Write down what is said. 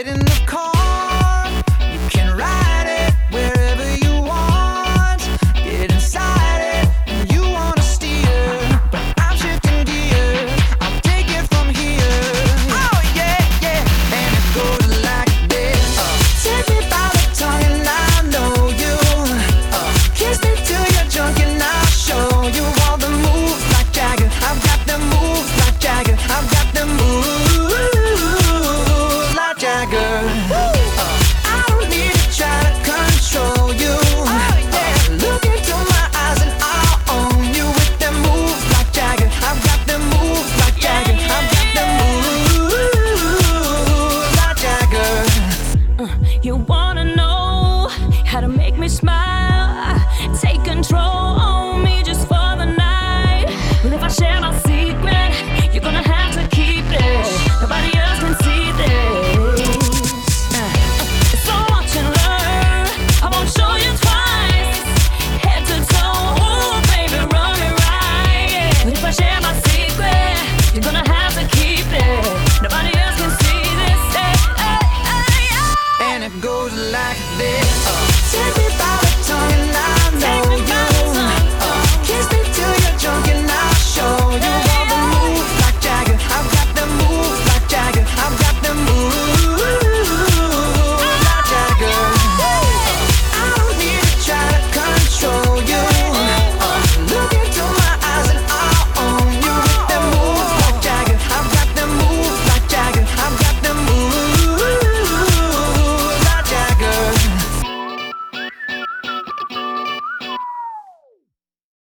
in the car. You can ride it wherever you want. Get inside it and you wanna steer, but I'm shifting gears. I'll take it from here. Oh yeah, yeah. And it goes like this. Take me by the tongue and I know you. Kiss me till you're drunk and I'll show you all the moves like Jagger. I've got the moves like Jagger. I've got the moves like Jagger. I don't need to try to control you. Look into my eyes and I'll own you with them moves like Jagger. I've got them moves like Jagger. I've got them moves like Jagger. You wanna know how to make me smile? Take control on me just for the night. But if I share my secret, you're gonna have to keep it. Nobody else can see this. So watch and learn. I won't show you twice. Head to toe, ooh, baby, run me right. But if I share my secret, you're gonna have to keep it. Nobody else can see this. And it goes like this. Take me